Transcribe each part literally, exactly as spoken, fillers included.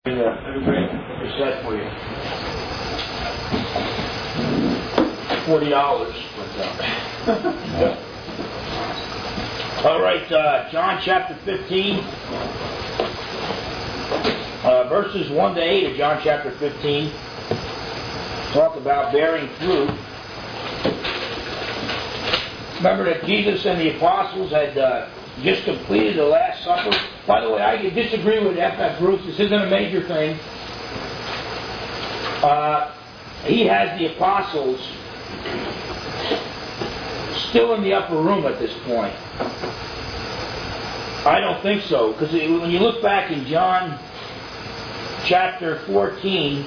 Everybody, it's set for you. Forty dollars. All right, uh, John chapter fifteen, uh, verses one to eight of John chapter fifteen. Talk about bearing fruit. Remember that Jesus and the apostles had uh, just completed the Last Supper. By the way, I disagree with F F Bruce. This isn't a major thing. Uh, he has the apostles still in the upper room at this point. I don't think so, because when you look back in John chapter fourteen,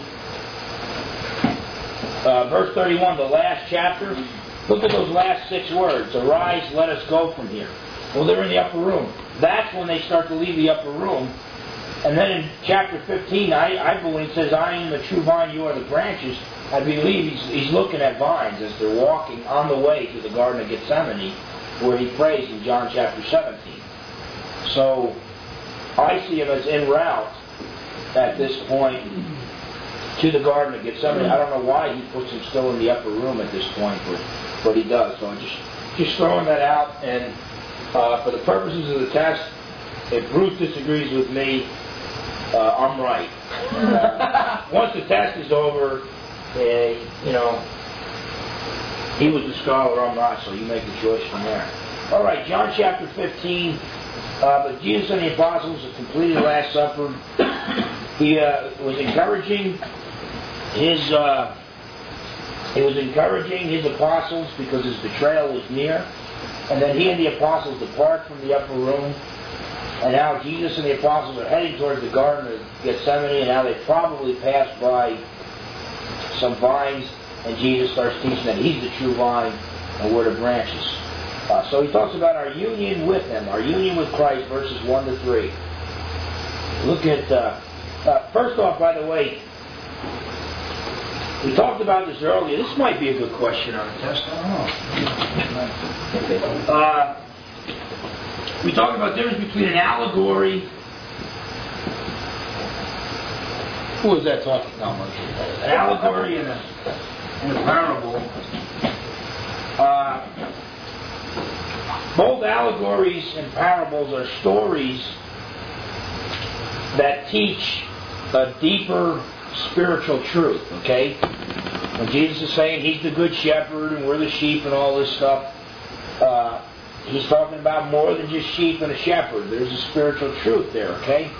uh, verse thirty-one, the last chapter, look at those last six words. Arise, let us go from here. Well, they're in the upper room. That's when they start to leave the upper room. And then in chapter fifteen, I, I believe it says, I am the true vine, you are the branches. I believe he's, he's looking at vines as they're walking on the way to the Garden of Gethsemane, where he prays in John chapter seventeen. So I see him as en route at this point to the Garden of Gethsemane. I don't know why he puts him still in the upper room at this point, but, but he does. So I'm just, just throwing that out. And uh, for the purposes of the test, if Bruce disagrees with me, uh, I'm right. Once the test is over, uh, you know, he was the scholar, I'm not, so you make the choice from there. All right, John chapter fifteen. Uh, but Jesus and the apostles have completed the Last Supper. He uh, was encouraging his uh, he was encouraging his apostles because his betrayal was near. And then he and the apostles depart from the upper room. And now Jesus and the apostles are heading towards the Garden of Gethsemane. And now they probably passed by some vines. And Jesus starts teaching that he's the true vine and we're the branches. Uh, so he talks about our union with Him, our union with Christ, verses one to three. Look at, uh, uh, first off, by the way, we talked about this earlier. This might be a good question on the test. I don't know. Uh, we talked about the difference between an allegory. Who was that talking? No, an allegory and a, and a parable. Uh, Both allegories and parables are stories that teach a deeper spiritual truth, okay? When Jesus is saying He's the good shepherd and we're the sheep and all this stuff, uh, He's talking about more than just sheep and a shepherd. There's a spiritual truth there, okay?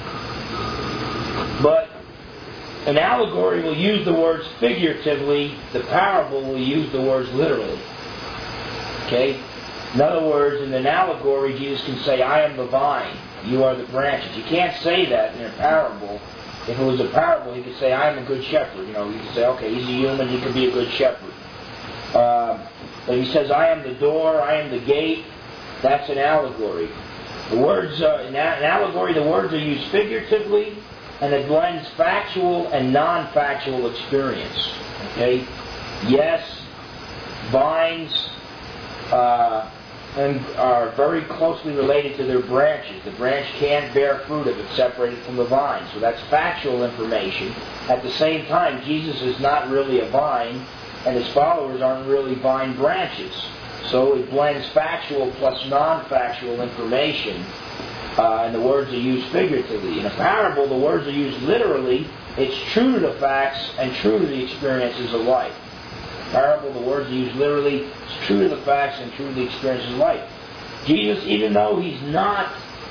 But an allegory will use the words figuratively, the parable will use the words literally, okay? In other words, in an allegory, Jesus can say, I am the vine, you are the branches. You can't say that in a parable. If it was a parable, he could say, I am a good shepherd. You know, you could say, okay, he's a human, he could be a good shepherd. Uh, but he says, I am the door, I am the gate. That's an allegory. The words, uh, in an allegory, the words are used figuratively, and it blends factual and non-factual experience. Okay? Yes, vines, uh, and are very closely related to their branches. The branch can't bear fruit if it's separated from the vine. So that's factual information. At the same time, Jesus is not really a vine, and His followers aren't really vine branches. So it blends factual plus non-factual information, uh, and the words are used figuratively. In a parable, the words are used literally. It's true to the facts and true to the experiences of life. Parable, the words are used literally. It's true to the facts and true to the experiences of life. Jesus, even though He's not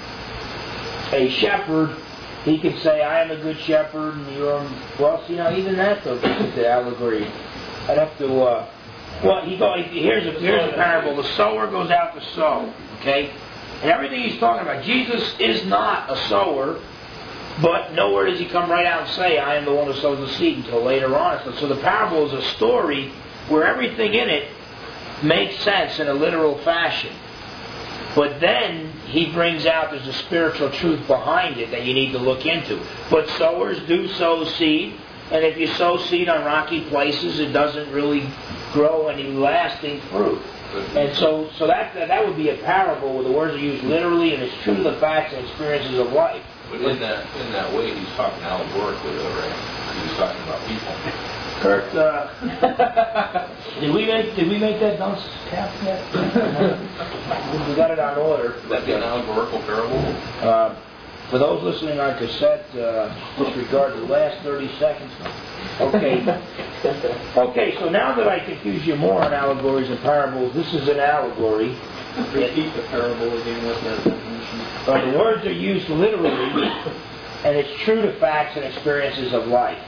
a shepherd, He can say, I am a good shepherd, and you're, well, you know, even that, though, the allegory. I'd have to, uh, well, he go, here's a, here's a parable. The sower goes out to sow, okay? And everything he's talking about, Jesus is not a sower, but nowhere does He come right out and say, I am the one who sows the seed, until later on. So the parable is a story where everything in it makes sense in a literal fashion. But then He brings out there's a spiritual truth behind it that you need to look into. But sowers do sow seed, and if you sow seed on rocky places, it doesn't really grow any lasting fruit. And so, so that that would be a parable where the words are used literally, and it's true to the facts and experiences of life. But in that in that way, he's talking allegorically, though, right? He's talking about people. Kurt, uh, did we make did we make that dunce cap yet? We got it on order. Would that be an allegorical parable? Uh, for those listening on cassette, uh, disregard the last thirty seconds. Okay. Okay, so now that I confuse you more on allegories and parables, this is an allegory. Repeat the parable again with that definition. Uh, the words are used literally, and it's true to facts and experiences of life.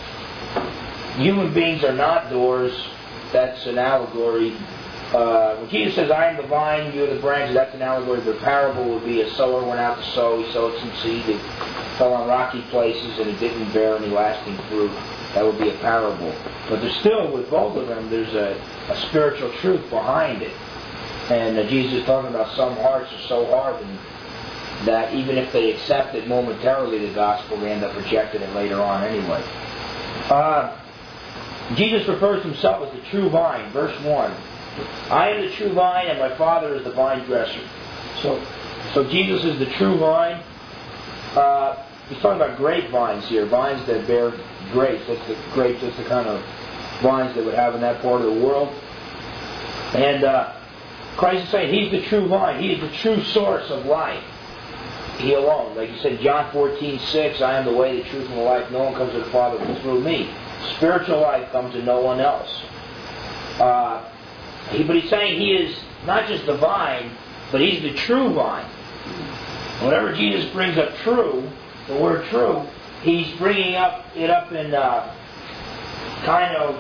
Human beings are not doors. That's an allegory. Uh, when Jesus says, I am the vine, you are the branches, that's an allegory. The parable would be a sower went out to sow. He sowed some seed. It fell on rocky places, and it didn't bear any lasting fruit. That would be a parable. But there's still, with both of them, there's a, a spiritual truth behind it. And uh, Jesus is talking about some hearts are so hardened that even if they accept it momentarily, the gospel, they end up rejecting it later on anyway. Uh, Jesus refers to himself as the true vine. Verse one. I am the true vine, and my Father is the vine dresser. So, so Jesus is the true vine. Uh, he's talking about grapevines here, vines that bear grapes. That's the grapes. That's the kind of vines they would have in that part of the world. And uh, Christ is saying He's the true vine. He is the true source of life. He alone. Like He said, John fourteen six, I am the way, the truth, and the life. No one comes to the Father but through me. Spiritual life comes to no one else. Uh, he, but He's saying He is not just the vine, but He's the true vine. Whenever Jesus brings up true, the word true, He's bringing up it up in uh, kind of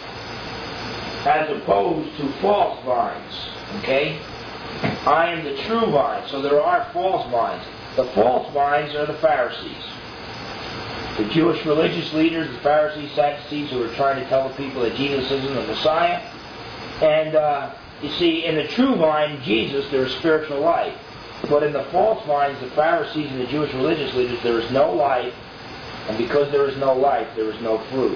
as opposed to false vines. Okay? I am the true vine. So there are false vines. The false vines are the Pharisees. The Jewish religious leaders, the Pharisees, Sadducees, who are trying to tell the people that Jesus isn't the Messiah. And uh, you see, in the true vine, Jesus, there is spiritual life. But in the false vines, the Pharisees and the Jewish religious leaders, there is no life. And because there is no life, there is no fruit.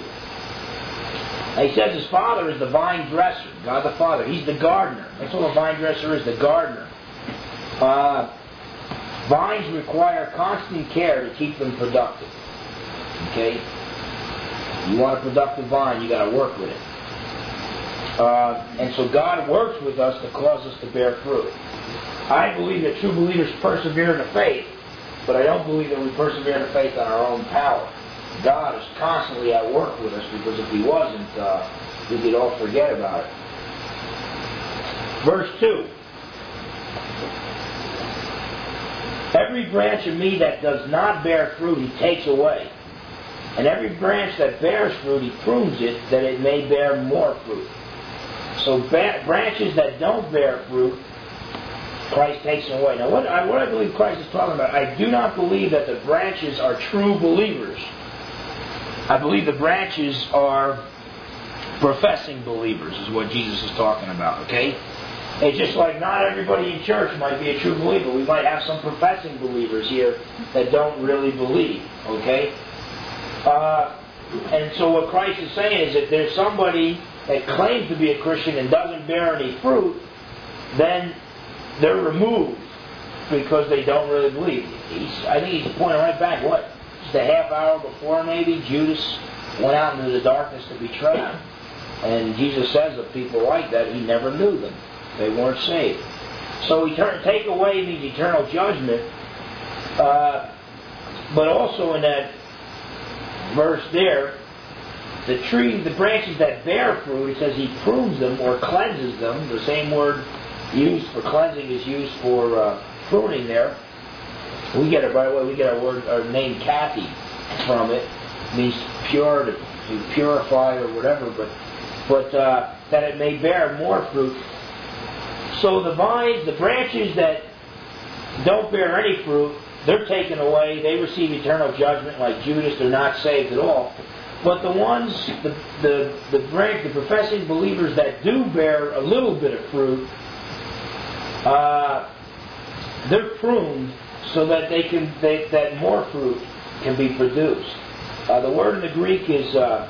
Now he says his Father is the vine dresser, God the Father. He's the gardener. That's what a vine dresser is, the gardener. Uh, vines require constant care to keep them productive. Okay? You want a productive vine, you got to work with it. Uh, and so God works with us to cause us to bear fruit. I believe that true believers persevere in the faith, but I don't believe that we persevere in the faith on our own power. God is constantly at work with us, because if He wasn't, uh, we could all forget about it. Verse two. Every branch of me that does not bear fruit, He takes away. And every branch that bears fruit, He prunes it, that it may bear more fruit. So ba- branches that don't bear fruit, Christ takes them away. Now, what I, what I believe Christ is talking about, I do not believe that the branches are true believers. I believe the branches are professing believers, is what Jesus is talking about, okay? It's just like not everybody in church might be a true believer. We might have some professing believers here that don't really believe, okay? Uh, and so what Christ is saying is that there's somebody that claims to be a Christian and doesn't bear any fruit, then they're removed because they don't really believe. He's, I think he's pointing right back, what? Just a half hour before maybe, Judas went out into the darkness to betray Him. And Jesus says of people like that, He never knew them. They weren't saved. So etern- take away means eternal judgment. Uh, but also in that verse there, the tree, the branches that bear fruit, it says He prunes them or cleanses them. The same word used for cleansing is used for uh, pruning there. We get it, by the way, we get our word, our name Kathy from it. It means pure, to, to purify or whatever, but but uh, that it may bear more fruit. So the vines, the branches that don't bear any fruit, they're taken away. They receive eternal judgment like Judas. They're not saved at all. But the ones, the the the branch, the professing believers that do bear a little bit of fruit, uh, they're pruned so that they can they, that more fruit can be produced. Uh, the word in the Greek is uh,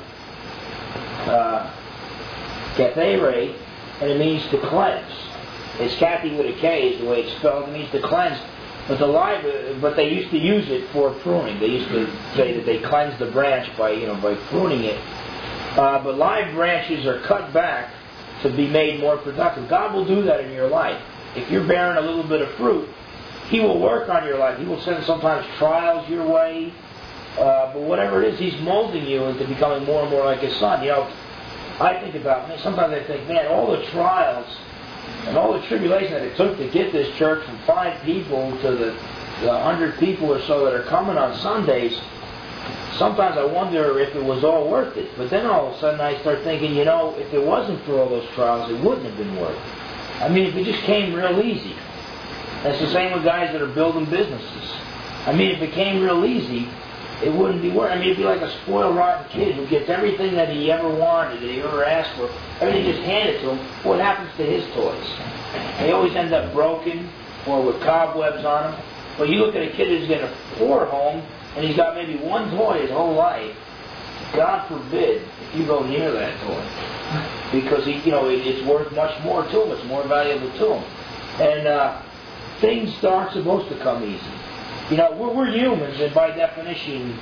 uh, kathere, and it means to cleanse. It's Kathy with a K is the way it's spelled. It means to cleanse. But the live, but they used to use it for pruning. They used to say that they cleanse the branch by, you know, by pruning it. Uh, but live branches are cut back to be made more productive. God will do that in your life. If you're bearing a little bit of fruit, He will work on your life. He will send sometimes trials your way. Uh, but whatever it is, He's molding you into becoming more and more like His Son. You know, I think about, man, sometimes I think, man, all the trials and all the tribulation that it took to get this church from five people to the, the hundred people or so that are coming on Sundays, sometimes I wonder if it was all worth it. But then all of a sudden I start thinking, you know, if it wasn't for all those trials, it wouldn't have been worth it. I mean, if it just came real easy. That's the same with guys that are building businesses. I mean, if it came real easy, it wouldn't be worth it. I mean, it'd be like a spoiled, rotten kid who gets everything that he ever wanted, that he ever asked for. Everything just handed to him. What happens to his toys? They always end up broken or with cobwebs on them. But you look at a kid who's getting a poor home, and he's got maybe one toy his whole life. God forbid if you go near that toy, because he, you know, it, it's worth much more to him. It's more valuable to him. And uh, things aren't supposed to come easy. You know, we're, we're humans, and by definition,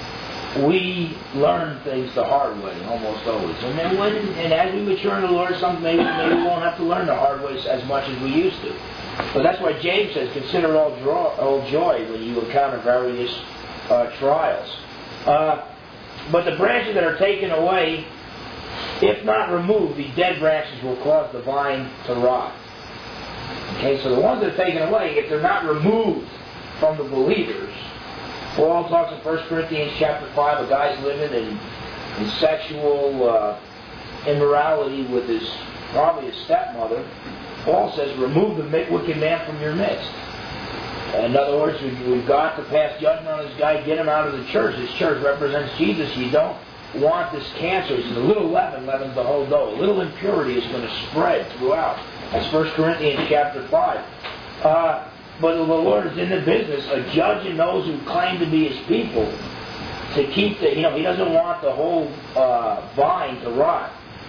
we learn things the hard way, almost always. And then when, and as we mature in the Lord, some maybe, maybe we won't have to learn the hard ways as much as we used to. But that's why James says, consider all, draw, all joy when you encounter various uh, trials. Uh, but the branches that are taken away, if not removed, these dead branches will cause the vine to rot. Okay, so the ones that are taken away, if they're not removed from the believers, Paul talks in First Corinthians chapter five, a guy's living in, in sexual uh, immorality with his, probably his stepmother. Paul says, remove the wicked man from your midst. In other words, we've got to pass judgment on this guy, get him out of the church. This church represents Jesus. You don't want this cancer. It's a little leaven leavens the whole dough. A little impurity is going to spread throughout. That's First Corinthians chapter five. Uh, but the Lord is in the business of judging those who claim to be His people, to keep the, you know, He doesn't want the whole uh, vine to rot.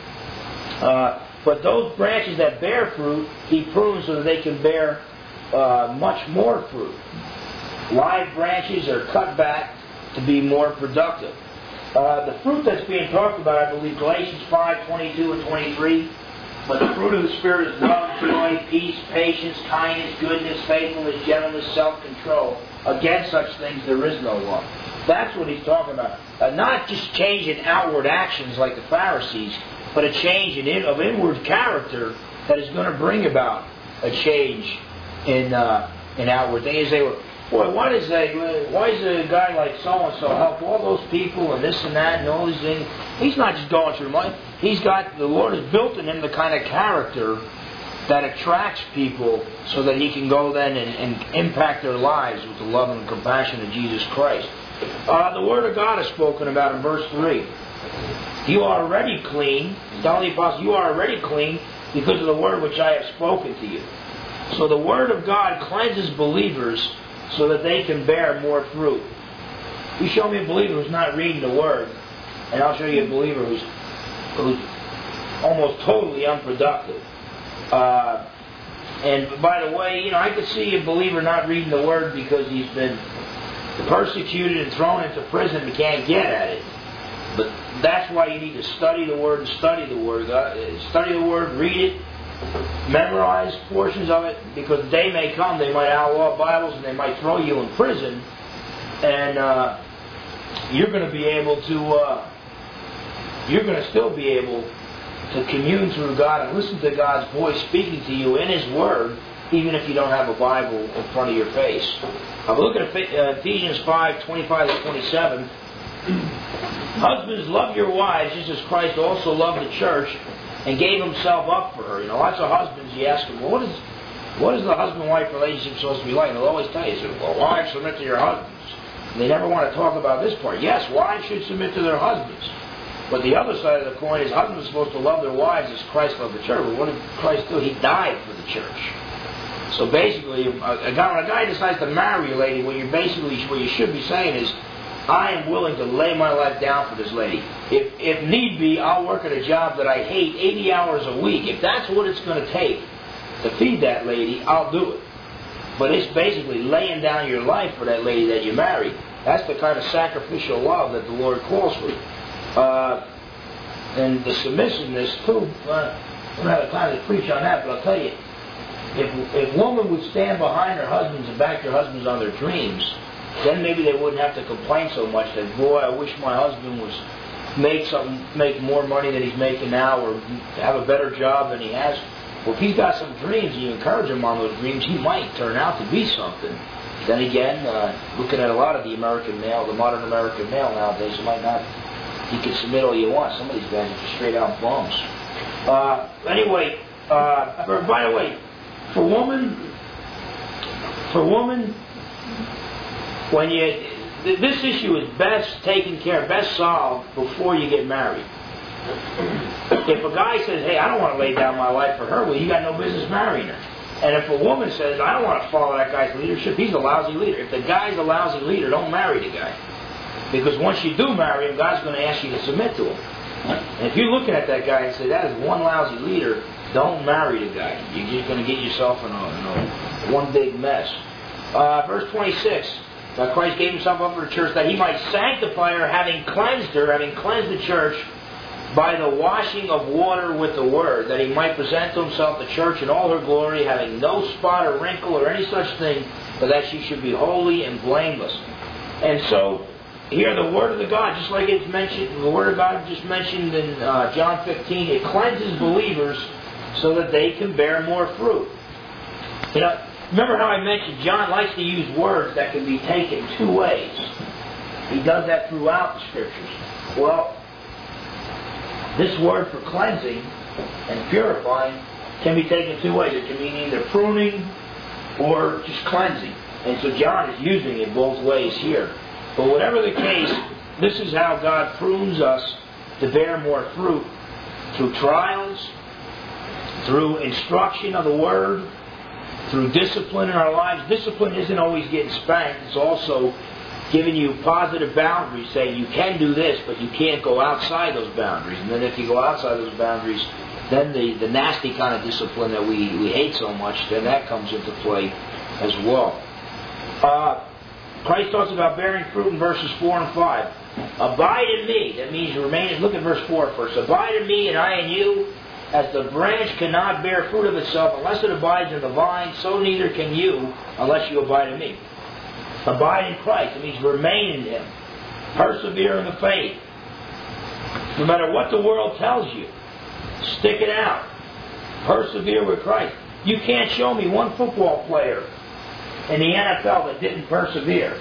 Uh, but those branches that bear fruit, He prunes so that they can bear uh, much more fruit. Live branches are cut back to be more productive. Uh, the fruit that's being talked about, I believe, Galatians five, twenty-two and twenty-three. But the fruit of the Spirit is love, joy, peace, patience, kindness, goodness, faithfulness, gentleness, self-control. Against such things there is no law. That's what he's talking about. Uh, not just change in outward actions like the Pharisees, but a change in, of inward character that is going to bring about a change in uh, in outward things. They were, boy, why does a why does a guy like so and so help all those people and this and that and all these things? He's not just going through life. He's got, the Lord has built in him the kind of character that attracts people so that he can go then and, and impact their lives with the love and compassion of Jesus Christ. Uh, the Word of God is spoken about in verse three. You are already clean. Telling the apostle, you are already clean because of the Word which I have spoken to you. So the Word of God cleanses believers so that they can bear more fruit. You show me a believer who's not reading the Word, and I'll show you a believer who's who's almost totally unproductive. Uh, and by the way, you know, I could see a believer not reading the Word because he's been persecuted and thrown into prison and can't get at it. But that's why you need to study the Word and study the Word. Uh, study the Word, read it, memorize portions of it, because the day may come they might outlaw Bibles and they might throw you in prison, and uh, you're going to be able to uh, you're going to still be able to commune through God and listen to God's voice speaking to you in His Word, even if you don't have a Bible in front of your face. Uh, look at Ephesians five, twenty-five to twenty-seven. Husbands, love your wives just as Christ also loved the church and gave Himself up for her. You know, lots of husbands, you ask them, well, what is what is the husband-wife relationship supposed to be like? And they'll always tell you, say, well, wives submit to your husbands. And they never want to talk about this part. Yes, wives should submit to their husbands. But the other side of the coin is husbands are supposed to love their wives as Christ loved the church. But what did Christ do? He died for the church. So basically, a guy, when a guy decides to marry a lady, what you're basically, what you should be saying is, I am willing to lay my life down for this lady. If if need be, I'll work at a job that I hate eighty hours a week. If that's what it's going to take to feed that lady, I'll do it. But it's basically laying down your life for that lady that you marry. That's the kind of sacrificial love that the Lord calls for. Uh, and the submissiveness, too, uh, I don't have time to preach on that, but I'll tell you, if, if women would stand behind their husbands and back their husbands on their dreams, then maybe they wouldn't have to complain so much that, boy, I wish my husband was make something, make more money than he's making now, or have a better job than he has. Well, if he's got some dreams and you encourage him on those dreams, he might turn out to be something. Then again, uh, looking at a lot of the American male, the modern American male nowadays, it might not, you can submit all you want. Some of these guys are just straight out bums. Uh, anyway, uh, for, by the way, for woman, for woman, when you, this issue is best taken care of, best solved before you get married. If a guy says, hey, I don't want to lay down my life for her, well, you got no business marrying her. And if a woman says, I don't want to follow that guy's leadership, he's a lousy leader. If the guy's a lousy leader, don't marry the guy. Because once you do marry him, God's going to ask you to submit to him. And if you're looking at that guy and say, that is one lousy leader, don't marry the guy. You're just going to get yourself in a, in a one big mess. Uh, verse twenty-six. Now Christ gave himself up for the church that he might sanctify her, having cleansed her, having cleansed the church by the washing of water with the word, that he might present to himself the church in all her glory, having no spot or wrinkle or any such thing, but that she should be holy and blameless. And so, here the word of the God, just like it's mentioned, the word of God just mentioned in uh, John fifteen, it cleanses believers so that they can bear more fruit. You know, remember how I mentioned John likes to use words that can be taken two ways. He does that throughout the Scriptures. Well, this word for cleansing and purifying can be taken two ways. It can mean either pruning or just cleansing. And so John is using it both ways here. But whatever the case, this is how God prunes us to bear more fruit through trials, through instruction of the Word, through discipline in our lives. Discipline isn't always getting spanked. It's also giving you positive boundaries, saying you can do this, but you can't go outside those boundaries. And then if you go outside those boundaries, then the, the nasty kind of discipline that we, we hate so much, then that comes into play as well. Uh, Christ talks about bearing fruit in verses four and five. Abide in me. That means you remain. Look at verse four first. Abide in me and I in you. As the branch cannot bear fruit of itself unless it abides in the vine, so neither can you unless you abide in me. Abide in Christ. It means remain in Him. Persevere in the faith. No matter what the world tells you, stick it out. Persevere with Christ. You can't show me one football player in the N F L that didn't persevere.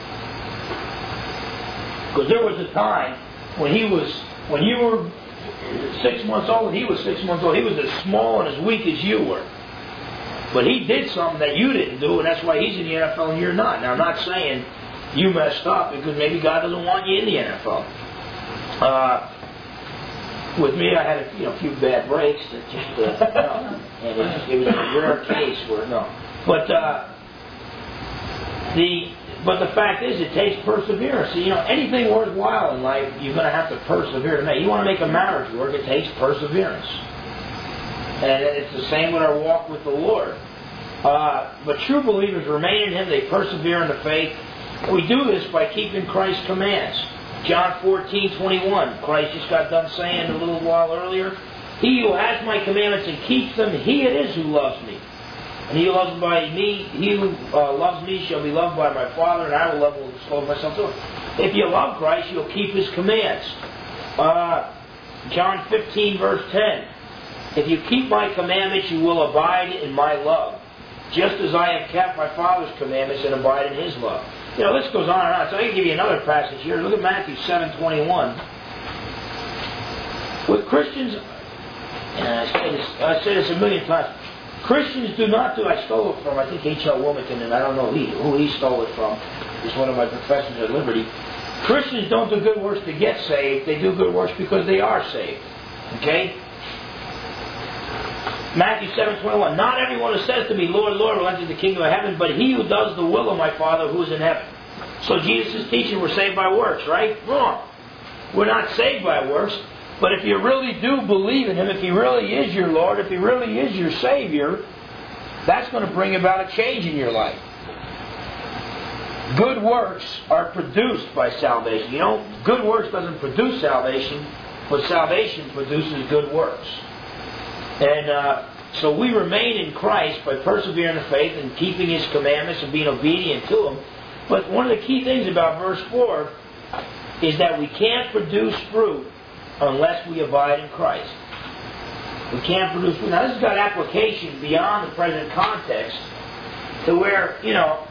Because there was a time when he was, when you were six months old and he was six months old, he was as small and as weak as you were. But he did something that you didn't do, and that's why he's in the N F L and you're not. Now, I'm not saying you messed up, because maybe God doesn't want you in the N F L. Uh, with me, I had a you know, few bad breaks that just, uh, no. And it, it was a rare case where, no. But, uh, the, but the fact is, it takes perseverance. You know, anything worthwhile in life, you're going to have to persevere to make. You want to make a marriage work, it takes perseverance. And it's the same with our walk with the Lord. Uh, but true believers remain in Him. They persevere in the faith. We do this by keeping Christ's commands. John fourteen twenty-one. Christ just got done saying a little while earlier, He who has my commandments and keeps them, He it is who loves me. And he who loves by me, he who uh, loves me shall be loved by my Father, and I will love, will disclose myself to Him. If you love Christ, you'll keep His commands. Uh, John fifteen verse ten. If you keep my commandments, you will abide in my love, just as I have kept my Father's commandments and abide in His love. You know, this goes on and on. So I can give you another passage here. Look at Matthew seven twenty-one. With Christians, and I say this, I say this a million times, Christians do not do, I stole it from, I think H L Wilmington, and I don't know who he, who he stole it from. He's one of my professors at Liberty. Christians don't do good works to get saved. They do good works because they are saved. Okay? Matthew seven twenty-one. Not everyone who says to me, Lord, Lord, will enter the kingdom of heaven, but he who does the will of my Father who is in heaven. So Jesus is teaching we're saved by works, right? Wrong. We're not saved by works. But if you really do believe in Him, if He really is your Lord, if He really is your Savior, that's going to bring about a change in your life. Good works are produced by salvation. You know, good works doesn't produce salvation, but salvation produces good works. And uh, so we remain in Christ by persevering in faith and keeping His commandments and being obedient to Him. But one of the key things about verse four is that we can't produce fruit unless we abide in Christ. We can't produce fruit. Now this has got application beyond the present context to where, you know,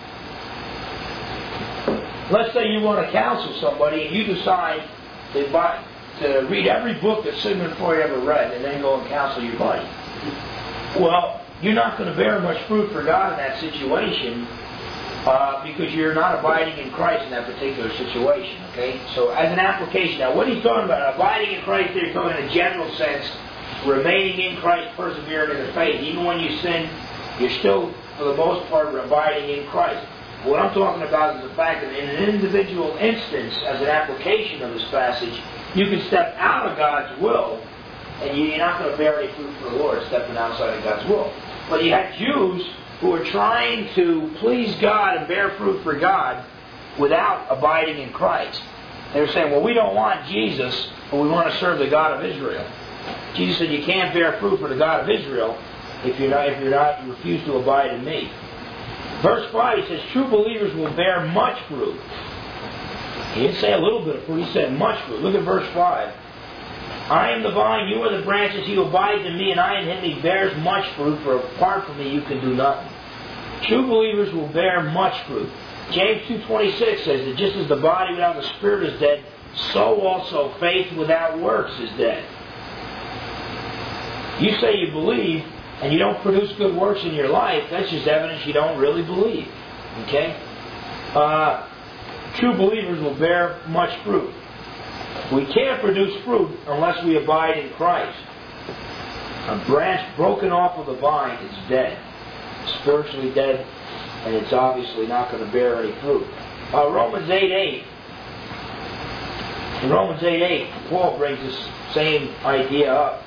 let's say you want to counsel somebody and you decide to, buy, to read every book that Sigmund Freud ever read and then go and counsel your buddy. Well, you're not going to bear much fruit for God in that situation uh, because you're not abiding in Christ in that particular situation. Okay? So as an application, now what he's talking about, abiding in Christ, they're talking in a general sense, remaining in Christ, persevering in the faith. Even when you sin, you're still, for the most part, abiding in Christ. What I'm talking about is the fact that in an individual instance, as an application of this passage, you can step out of God's will, and you're not going to bear any fruit for the Lord, stepping outside of God's will. But you have Jews who are trying to please God and bear fruit for God without abiding in Christ. They're saying, well, we don't want Jesus, but we want to serve the God of Israel. Jesus said, you can't bear fruit for the God of Israel if you're not, if you're not, you refuse to abide in me. Verse five, he says, true believers will bear much fruit. He didn't say a little bit of fruit, he said much fruit. Look at verse five. I am the vine, you are the branches, he who abides in me, and I in him, he bears much fruit, for apart from me you can do nothing. True believers will bear much fruit. James two twenty-six says that just as the body without the spirit is dead, so also faith without works is dead. You say you believe, and you don't produce good works in your life, that's just evidence you don't really believe. Okay? Uh, true believers will bear much fruit. We can't produce fruit unless we abide in Christ. A branch broken off of the vine is dead. Spiritually dead, and it's obviously not going to bear any fruit. Uh, Romans eight eight. In Romans eight eight, Paul brings this same idea up.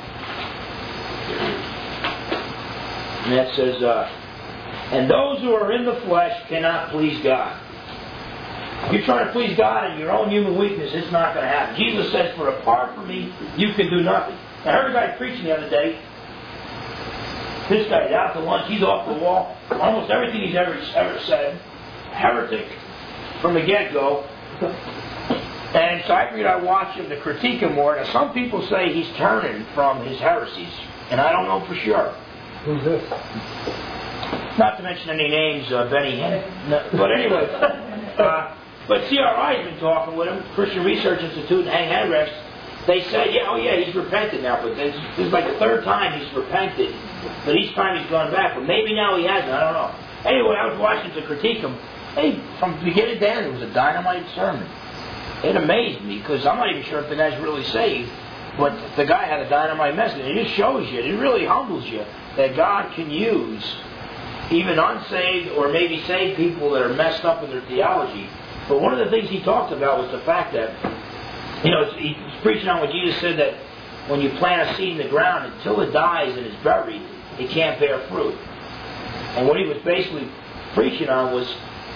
And that says, uh, and those who are in the flesh cannot please God. If you're trying to please God in your own human weakness, it's not going to happen. Jesus says, for apart from me, you can do nothing. I heard a guy preaching the other day. This guy's out to lunch, he's off the wall. Almost everything he's ever, ever said, heretic from the get-go. And so I figured I'd watch him to critique him more. Now, some people say he's turning from his heresies, and I don't know for sure. Who's this? Not to mention any names, uh, Benny Hinn. No, but anyway, uh, but C R I's been talking with him, Christian Research Institute, and Hank Henrichs. They said, yeah, oh yeah, he's repented now, but this, this is like the third time he's repented. But each time he's gone back. But maybe now he hasn't, I don't know. Anyway, I was watching to critique him. Hey, from beginning to end, it was a dynamite sermon. It amazed me, because I'm not even sure if the guy's really saved. But the guy had a dynamite message. It just shows you, it really humbles you, that God can use even unsaved or maybe saved people that are messed up in their theology. But one of the things he talked about was the fact that, you know, he's preaching on what Jesus said, that when you plant a seed in the ground, until it dies and is buried, it can't bear fruit. And what he was basically preaching on was,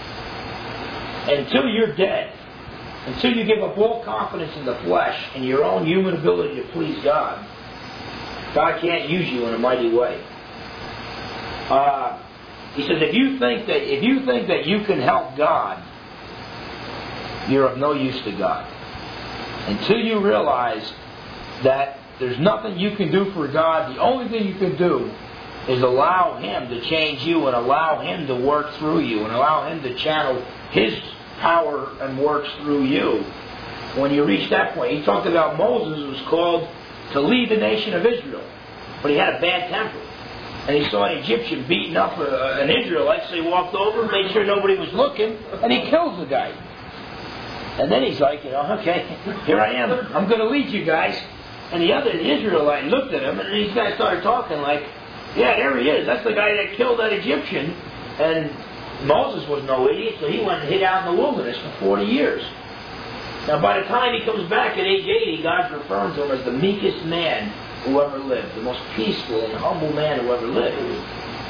until you're dead, until you give up all confidence in the flesh and your own human ability to please God, God can't use you in a mighty way. Uh, he says, if you think that if you think that you can help God, you're of no use to God. Until you realize that there's nothing you can do for God, the only thing you can do is allow Him to change you and allow Him to work through you and allow Him to channel His power and works through you. When you reach that point, he talked about Moses was called to lead the nation of Israel, but he had a bad temper. And he saw an Egyptian beating up a, an Israelite, so he walked over, made sure nobody was looking, and he kills the guy. And then he's like, you know, okay, here I am. I'm going to lead you guys. And the other Israelite looked at him, and these guys started talking like, yeah, there he is. That's the guy that killed that Egyptian. And Moses was no idiot, so he went and hid out in the wilderness for forty years. Now, by the time he comes back at age eighty, God's referring to him as the meekest man who ever lived, the most peaceful and humble man who ever lived.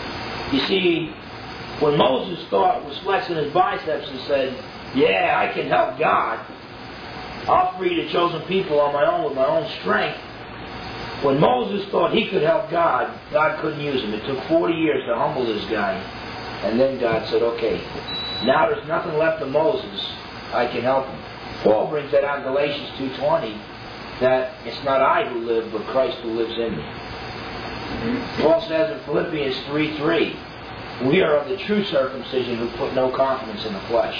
You see, when Moses thought, was flexing his biceps and said, yeah, I can help God, I'll free the chosen people on my own with my own strength. When Moses thought he could help God, God couldn't use him. It took forty years to humble this guy. And then God said, okay, now there's nothing left of Moses. I can help him. Paul brings that out in Galatians two twenty, that it's not I who live, but Christ who lives in me. Paul says in Philippians three three, we are of the true circumcision who put no confidence in the flesh.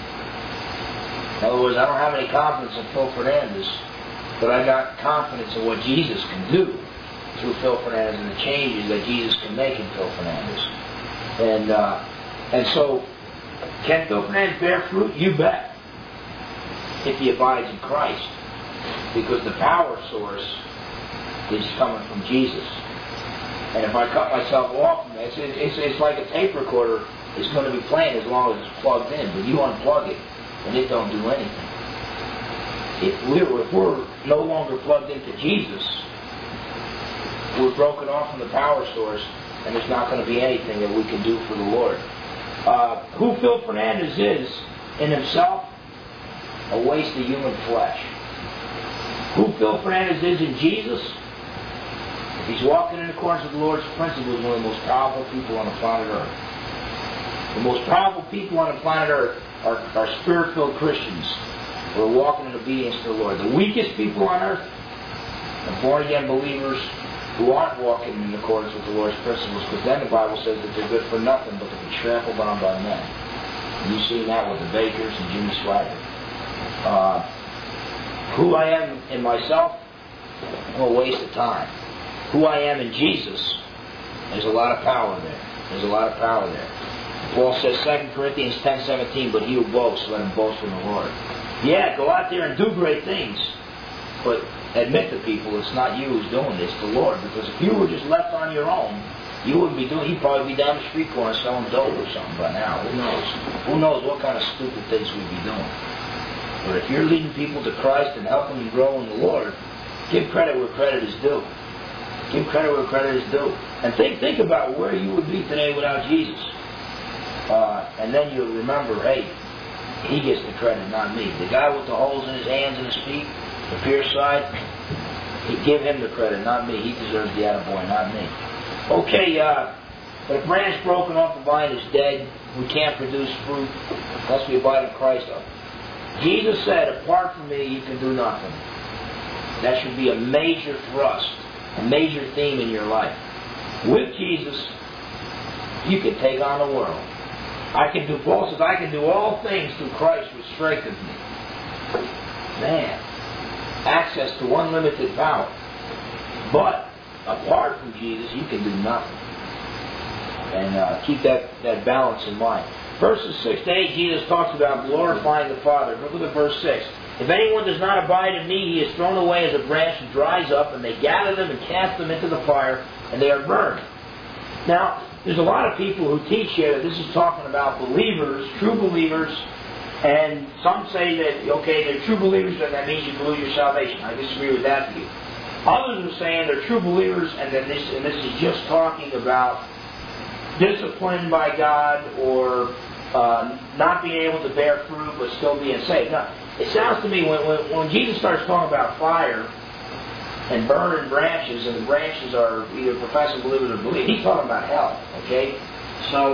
In other words, I don't have any confidence in Phil Fernandez, but I got confidence in what Jesus can do through Phil Fernandez and the changes that Jesus can make in Phil Fernandez. And uh, and so, can Phil Fernandez bear fruit? You bet. If he abides in Christ. Because the power source is coming from Jesus. And if I cut myself off from it, it's, it's, it's like a tape recorder. It's going to be playing as long as it's plugged in. But you unplug it, and it don't do anything. If we're, if we're no longer plugged into Jesus, we're broken off from the power source, and there's not going to be anything that we can do for the Lord. Uh, who Phil Fernandez is in himself, a waste of human flesh. Who Phil Fernandez is in Jesus, if he's walking in accordance with the Lord's principles, one of the most powerful people on the planet Earth. The most powerful people on the planet Earth are, are Spirit-filled Christians who are walking in obedience to the Lord. The weakest people on earth are born-again believers who aren't walking in accordance with the Lord's principles, because then the Bible says that they're good for nothing but to be trampled on by men. And you've seen that with the Bakers and Jimmy Swaggart. Uh, who I am in myself, well, a waste of time. Who I am in Jesus, there's a lot of power there. There's a lot of power there. Paul says, Second Corinthians ten seventeen, but he who boasts, let him boast in the Lord. Yeah, go out there and do great things, but admit to people it's not you who's doing it, it's the Lord. Because if you were just left on your own, you wouldn't be doing. You'd probably be down the street corner selling dope or something by now. Who knows? Who knows what kind of stupid things we'd be doing? But if you're leading people to Christ and helping them grow in the Lord, give credit where credit is due. Give credit where credit is due. And think think about where you would be today without Jesus. Uh, and then you'll remember, hey, he gets the credit, not me. The guy with the holes in his hands and his feet, the Pierce side, he give him the credit, not me. He deserves the attaboy, not me. Okay, uh, but a branch broken off the vine is dead. We can't produce fruit unless we abide in Christ. Jesus said, apart from me, you can do nothing. That should be a major thrust, a major theme in your life. With Jesus, you can take on the world. I can do, Paul says, I can do all things through Christ which strengthens me. Man, access to unlimited power. But apart from Jesus, you can do nothing. And uh, keep that, that balance in mind. Verses six to eight, Jesus talks about glorifying the Father. Look at verse six. If anyone does not abide in me, he is thrown away as a branch and dries up, and they gather them and cast them into the fire, and they are burned. Now, there's a lot of people who teach here that this is talking about believers, true believers, and some say that, okay, they're true believers, and that means you can lose your salvation. I disagree with that view. Others are saying they're true believers, and that this, and this is just talking about discipline by God, or uh, not being able to bear fruit, but still being saved. Now, it sounds to me, when, when, when Jesus starts talking about fire and burning branches, and the branches are either professing believers or believers, he's talking about hell, okay? So,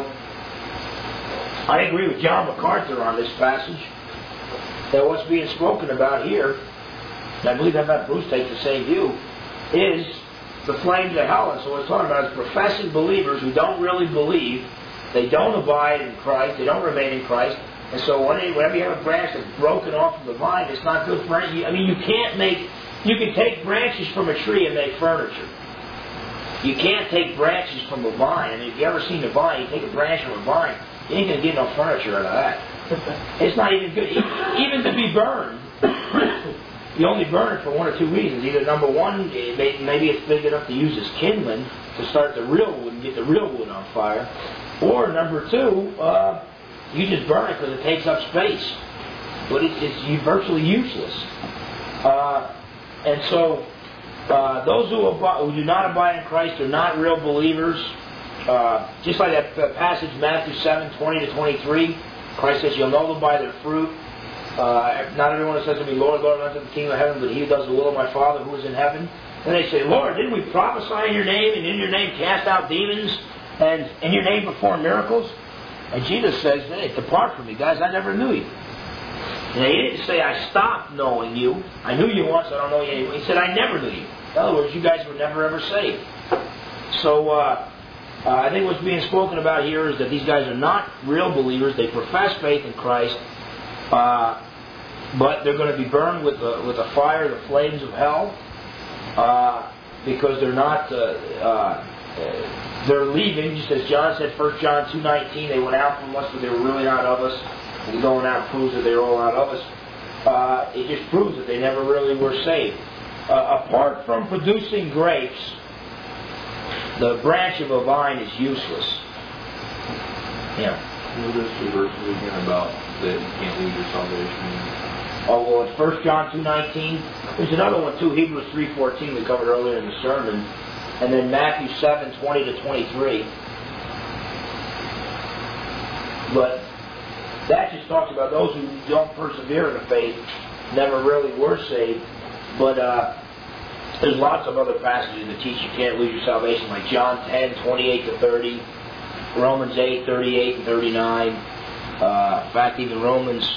I agree with John MacArthur on this passage, that what's being spoken about here, and I believe that Bruce takes the same view, is the flames of hell. And so what it's talking about is professing believers who don't really believe, they don't abide in Christ, they don't remain in Christ, and so whenever you have a branch that's broken off from the vine, it's not good for any. I mean, you can't make, you can take branches from a tree and make furniture. You can't take branches from a vine. I mean, if you've ever seen a vine, you take a branch from a vine, you ain't going to get no furniture out of that. It's not even good. Even to be burned, you only burn it for one or two reasons. Either number one, maybe it's big enough to use as kindling to start the real wood and get the real wood on fire. Or number two, uh, you just burn it because it takes up space. But it, it's virtually useless. Uh, and so, uh, those who, abide, who do not abide in Christ are not real believers. uh, just like that uh, passage, Matthew seven, twenty to twenty-three, Christ says, you'll know them by their fruit. Uh, not everyone that says to me, Lord, Lord, unto the kingdom of heaven, but he who does the will of my Father who is in heaven. And they say, Lord, didn't we prophesy in your name, and in your name cast out demons, and in your name perform miracles? And Jesus says, hey, depart from me, guys, I never knew you. And he didn't say, I stopped knowing you. I knew you once, I don't know you anymore. He said, I never knew you. In other words, you guys were never ever saved. So, uh, uh, I think what's being spoken about here is that these guys are not real believers. They profess faith in Christ, uh, but they're going to be burned with the, with the fire, the flames of hell, uh, because they're not, uh, uh, they're leaving, just as John said, First John two nineteen, they went out from us, but they were really not of us. And going out proves that they're all out of us. Uh, it just proves that they never really were saved. Uh, apart from producing grapes, the branch of a vine is useless. Yeah. What are those two verses again about that you can't lose your salvation? Oh, well, it's First John two nineteen. There's another one too, Hebrews three fourteen, we covered earlier in the sermon. And then Matthew seven twenty to twenty-three. But that just talks about those who don't persevere in the faith, never really were saved. But uh, there's lots of other passages that teach you can't lose your salvation, like John ten twenty-eight to thirty, Romans eight thirty-eight and thirty-nine. Uh, in fact, even Romans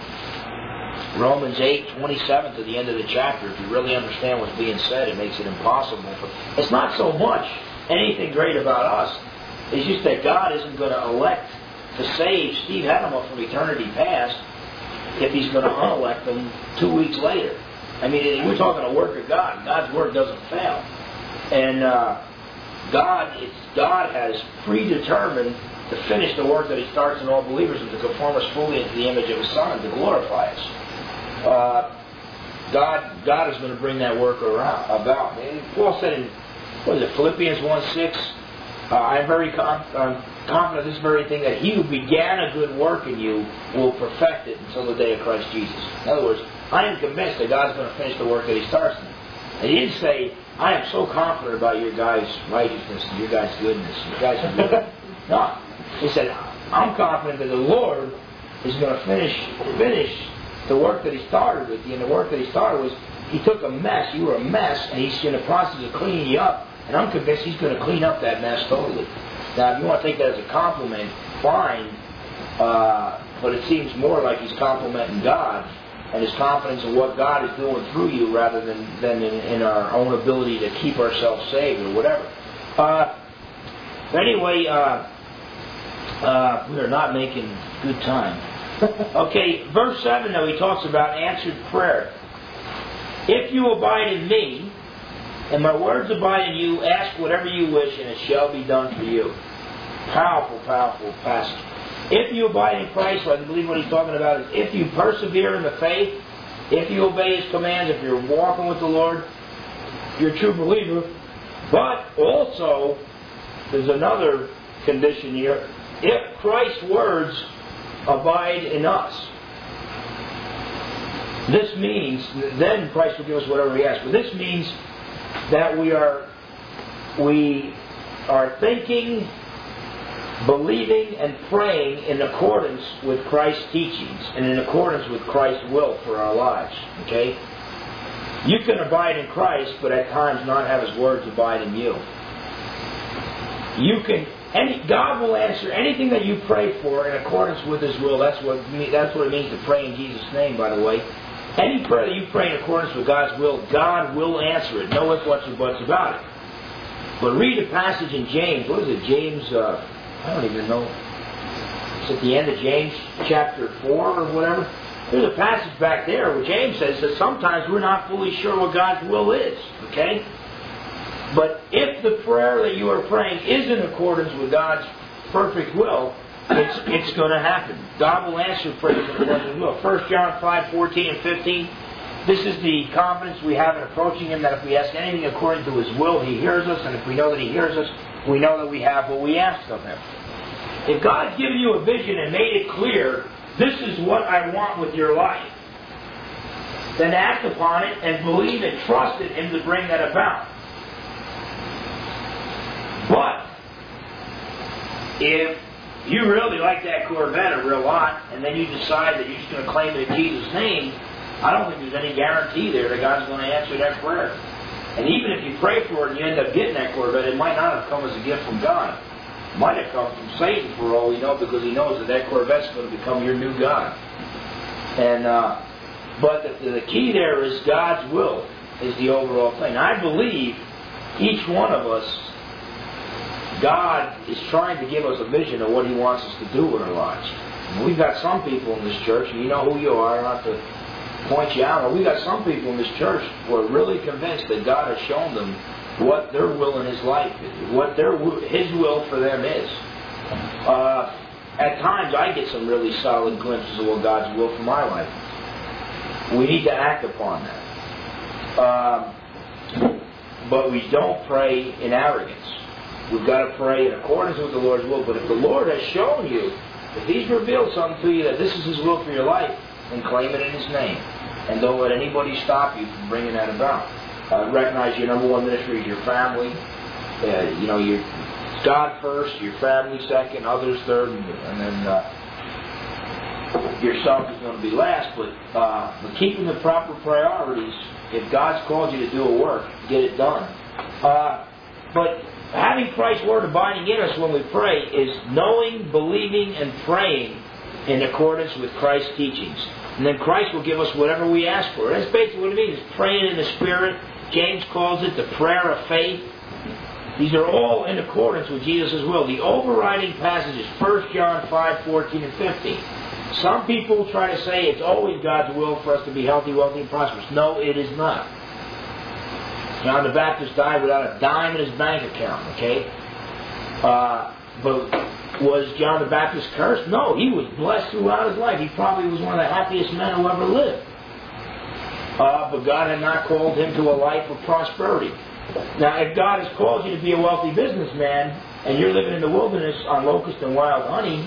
Romans eight twenty-seven to the end of the chapter. If you really understand what's being said, it makes it impossible. For, it's not so much anything great about us. It's just that God isn't going to elect to save Steve Hedema from eternity past if He's going to unelect them two weeks later. I mean, we're talking a work of God. God's word doesn't fail. And uh, God, it's, God has predetermined to finish the work that He starts in all believers and to conform us fully into the image of His Son and to glorify us. Uh, God, God is going to bring that work around, about. And Paul said in, what is it, Philippians one six, uh, I'm very com- I'm confident of this very thing, that He who began a good work in you will perfect it until the day of Christ Jesus. In other words, I am convinced that God's going to finish the work that He starts in. And He didn't say, I am so confident about your guys' righteousness and your guys' goodness. You guys are good. No. He said, I'm confident that the Lord is going to finish finish the work that He started with you. And the work that He started was, He took a mess. You were a mess. And He's in the process of cleaning you up. And I'm convinced He's going to clean up that mess totally. Now, if you want to take that as a compliment, fine. Uh, but it seems more like He's complimenting God and His confidence in what God is doing through you rather than, than in, in our own ability to keep ourselves saved or whatever. Uh, but anyway, uh, uh, we are not making good time. Okay, verse seven, though, he talks about answered prayer. If you abide in me, and my words abide in you, ask whatever you wish, and it shall be done for you. Powerful, powerful passage. If you abide in Christ, I believe what he's talking about is if you persevere in the faith, if you obey His commands, if you're walking with the Lord, you're a true believer. But also, there's another condition here. If Christ's words abide in us, this means, then Christ will give us whatever we ask. But this means that we are, we are thinking, believing and praying in accordance with Christ's teachings and in accordance with Christ's will for our lives. Okay? You can abide in Christ, but at times not have His words abide in you. You can, any, God will answer anything that you pray for in accordance with His will. That's what that's what it means to pray in Jesus' name, by the way. Any prayer that you pray in accordance with God's will, God will answer it. No ifs, whats, or buts about it. But read a passage in James. What is it? James, uh, I don't even know. It's at the end of James chapter four or whatever. There's a passage back there where James says that sometimes we're not fully sure what God's will is. Okay? But if the prayer that you are praying is in accordance with God's perfect will, it's it's going to happen. God will answer prayers in accordance with His will. First John five fourteen and fifteen. This is the confidence we have in approaching Him, that if we ask anything according to His will, He hears us. And if we know that He hears us, we know that we have what we ask of Him. If God's given you a vision and made it clear, this is what I want with your life, then act upon it and believe and trust in Him to bring that about. But if you really like that Corvette a real lot, and then you decide that you're just going to claim it in Jesus' name, I don't think there's any guarantee there that God's going to answer that prayer. And even if you pray for it and you end up getting that Corvette, it might not have come as a gift from God. It might have come from Satan for all we know, because he knows that that Corvette's going to become your new God. And uh, but the, the key there is God's will is the overall thing. I believe each one of us, God is trying to give us a vision of what He wants us to do with our lives. And we've got some people in this church, and you know who you are, I don't have to point you out, but we've got some people in this church who are really convinced that God has shown them what their will in His life is, what their His will for them is. Uh, at times I get some really solid glimpses of what God's will for my life. We need to act upon that. Um, but we don't pray in arrogance. We've got to pray in accordance with the Lord's will. But if the Lord has shown you, if He's revealed something to you that this is His will for your life, then claim it in His name. And don't let anybody stop you from bringing that about. Uh, recognize your number one ministry is your family. Uh, you know, your God first, your family second, others third, and, and then uh, yourself is going to be last. But, uh, but keeping the proper priorities, if God's called you to do a work, get it done. Uh, but having Christ's Word abiding in us when we pray is knowing, believing, and praying in accordance with Christ's teachings. And then Christ will give us whatever we ask for. That's basically what it means. It's praying in the Spirit. James calls it the prayer of faith. These are all in accordance with Jesus' will. The overriding passage is First John five, fourteen and fifteen. Some people try to say it's always God's will for us to be healthy, wealthy, and prosperous. No, it is not. John the Baptist died without a dime in his bank account, okay? Uh, but was John the Baptist cursed? No, he was blessed throughout his life. He probably was one of the happiest men who ever lived. Uh, but God had not called him to a life of prosperity. Now, if God has called you to be a wealthy businessman, and you're living in the wilderness on locust and wild honey,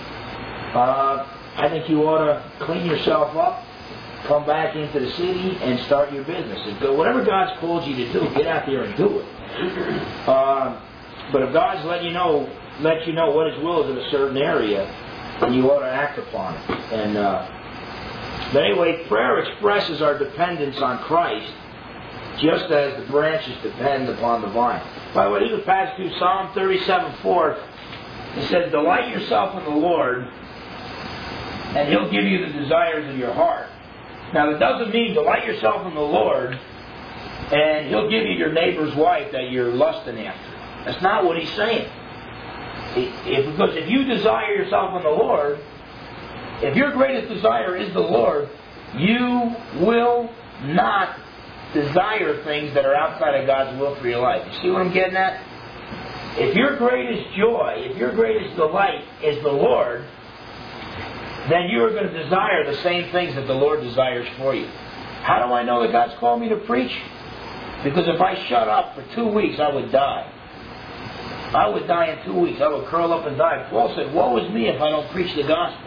uh, I think you ought to clean yourself up, come back into the city, and start your business. And whatever God's called you to do, get out there and do it. Uh, but if God's letting you know, let you know what His will is in a certain area, then you ought to act upon it. And uh, but anyway, prayer expresses our dependence on Christ, just as the branches depend upon the vine. By the way, this is a passage to Psalm thirty-seven four. It says, "Delight yourself in the Lord, and He'll give you the desires of your heart." Now, that doesn't mean delight yourself in the Lord, and He'll give you your neighbor's wife that you're lusting after. That's not what He's saying. If, because if you desire yourself in the Lord, if your greatest desire is the Lord, you will not desire things that are outside of God's will for your life. You see what I'm getting at? If your greatest joy, if your greatest delight is the Lord, then you are going to desire the same things that the Lord desires for you. How do I know that God's called me to preach? Because if I shut up for two weeks, I would die. I would die in two weeks. I would curl up and die. Paul said, "Woe is me if I don't preach the gospel."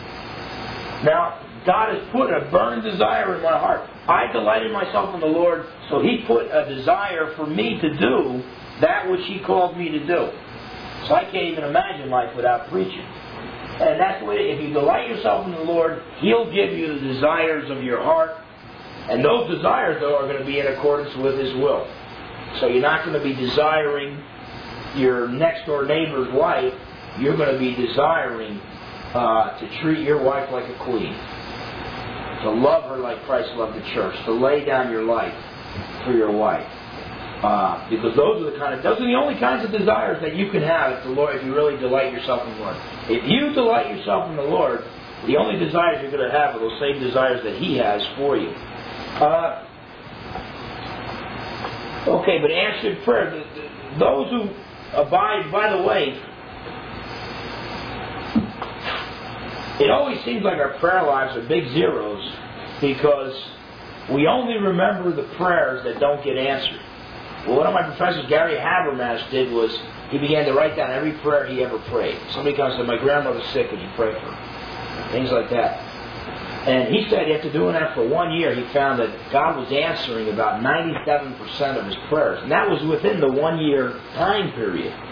Now, God has put a burning desire in my heart. I delighted myself in the Lord, so He put a desire for me to do that which He called me to do. So I can't even imagine life without preaching. And that's the way, if you delight yourself in the Lord, He'll give you the desires of your heart. And those desires, though, are going to be in accordance with His will. So you're not going to be desiring your next door neighbor's wife. You're going to be desiring uh, to treat your wife like a queen, to love her like Christ loved the church, to lay down your life for your wife, uh, because those are the kind of those are the only kinds of desires that you can have if the Lord, if you really delight yourself in the Lord. If you delight yourself in the Lord, the only desires you're going to have are those same desires that He has for you. Uh, okay, but answered prayer. The, the, those who abide, by the way, it always seems like our prayer lives are big zeros because we only remember the prayers that don't get answered. Well, one of my professors, Gary Habermas, did was he began to write down every prayer he ever prayed. Somebody comes and said, "My grandmother's sick, would you pray for her?" Things like that. And he said after doing that for one year, he found that God was answering about ninety-seven percent of his prayers. And that was within the one-year time period.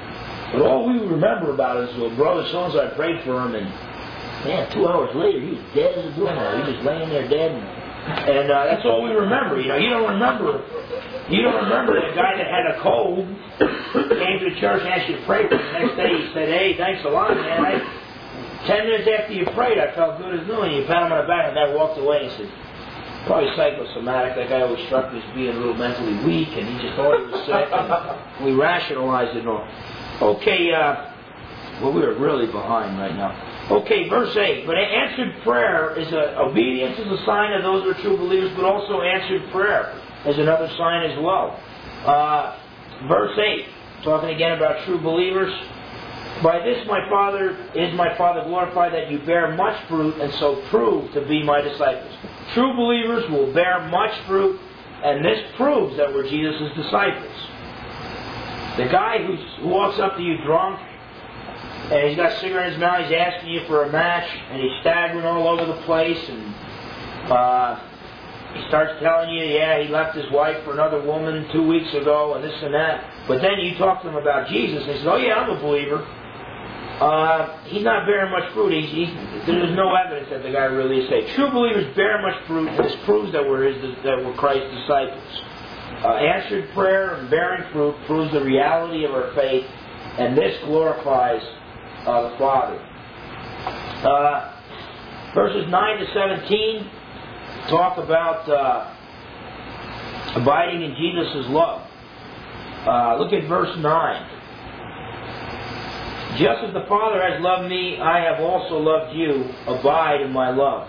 But all we remember about it is, well, brother so-and-so, I prayed for him, and man, two hours later, he was dead as a doornail. He was just laying there dead. And, and uh, that's all we remember. You know, you don't remember, you don't remember the guy that had a cold, came to the church and asked you to pray for him. The next day he said, hey, thanks a lot, man. I, ten minutes after you prayed, I felt good as new. And you pat him on the back, and that walked away and said, probably psychosomatic. That guy always struck me as being a little mentally weak, and he just thought he was sick. And we rationalized it all. Okay, uh, well, we are really behind right now. Okay, verse eight. But answered prayer is a, obedience is a sign of those who are true believers, but also answered prayer is another sign as well. Uh, verse eight, talking again about true believers. By this my Father is my Father glorified, that you bear much fruit, and so prove to be my disciples. True believers will bear much fruit, and this proves that we're Jesus' disciples. The guy who's, who walks up to you drunk, and he's got a cigarette in his mouth, he's asking you for a match, and he's staggering all over the place, and uh, he starts telling you, yeah, he left his wife for another woman two weeks ago, and this and that. But then you talk to him about Jesus, and he says, oh yeah, I'm a believer. Uh, he's not bearing much fruit. He's, he's, there's no evidence that the guy really is saved. True believers bear much fruit, and this proves that we're, his, that we're Christ's disciples. Uh, answered prayer and bearing fruit proves the reality of our faith, and this glorifies uh, the Father. Uh, verses nine to seventeen talk about uh, abiding in Jesus' love. Uh, look at verse nine. Just as the Father has loved me, I have also loved you. Abide in my love.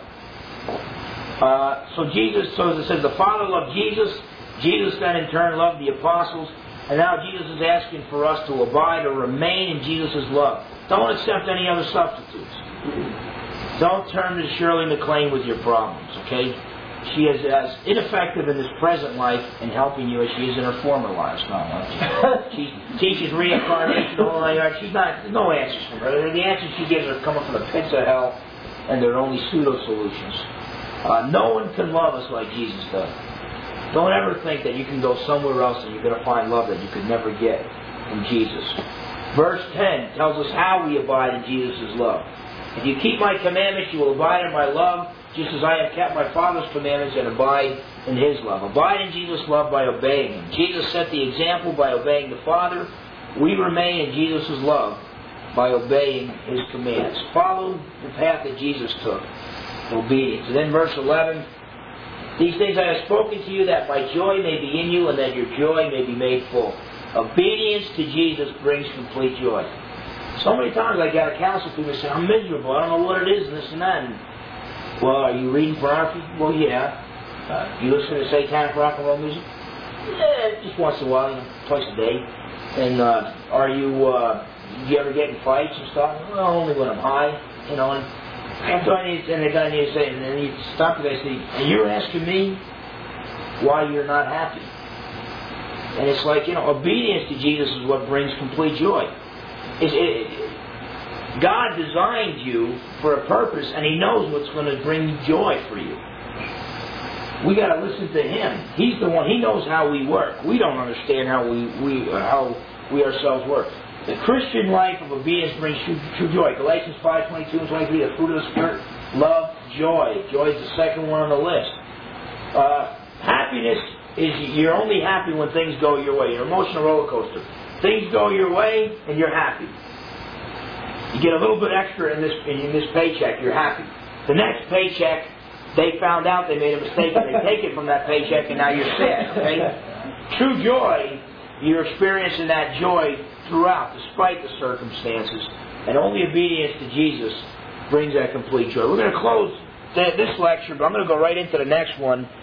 Uh, so Jesus, so as it says, the Father loved Jesus. Jesus then in turn loved the apostles. And now Jesus is asking for us to abide or remain in Jesus' love. Don't accept any other substitutes. Don't turn to Shirley MacLaine with your problems, okay? She is as ineffective in this present life in helping you as she is in her former lifestyle. She teaches reincarnation, all that. She's not, there's no answers from her. The answers she gives are coming from the pits of hell, and they're only pseudo-solutions. Uh, no one can love us like Jesus does. Don't ever think that you can go somewhere else and you're going to find love that you could never get from Jesus. Verse ten tells us how we abide in Jesus' love. If you keep my commandments, you will abide in my love, just as I have kept my Father's commandments and abide in His love. Abide in Jesus' love by obeying Him. Jesus set the example by obeying the Father. We remain in Jesus' love by obeying His commands. Follow the path that Jesus took. Obedience. And then verse eleven, these things I have spoken to you, that my joy may be in you and that your joy may be made full. Obedience to Jesus brings complete joy. So many times I got to counsel people and say, I'm miserable, I don't know what it is, and this and that. And, well, are you reading pornography? Well, yeah. Uh, you listen to satanic rock and roll music? Yeah, just once in a while, you know, twice a day. And uh, are you, uh, do you ever get in fights and stuff? Well, only when I'm high, you know. And after I need, and the guy needs to say, and then you stop and they say, and you're asking me why you're not happy. And it's like, you know, obedience to Jesus is what brings complete joy. It's, it, God designed you for a purpose, and He knows what's going to bring joy for you. We got to listen to Him. He's the one. He knows how we work. We don't understand how we, we uh, how we ourselves work. The Christian life of obedience brings true, true joy. Galatians five twenty-two and twenty-three. The fruit of the Spirit: love, joy. Joy is the second one on the list. Uh, happiness is you're only happy when things go your way. Your emotional roller coaster. Things go your way, and you're happy. You get a little bit extra in this in this paycheck, you're happy. The next paycheck, they found out they made a mistake, and they take it from that paycheck, and now you're sad. Okay? True joy, you're experiencing that joy throughout, despite the circumstances, and only obedience to Jesus brings that complete joy. We're going to close th- this lecture, but I'm going to go right into the next one.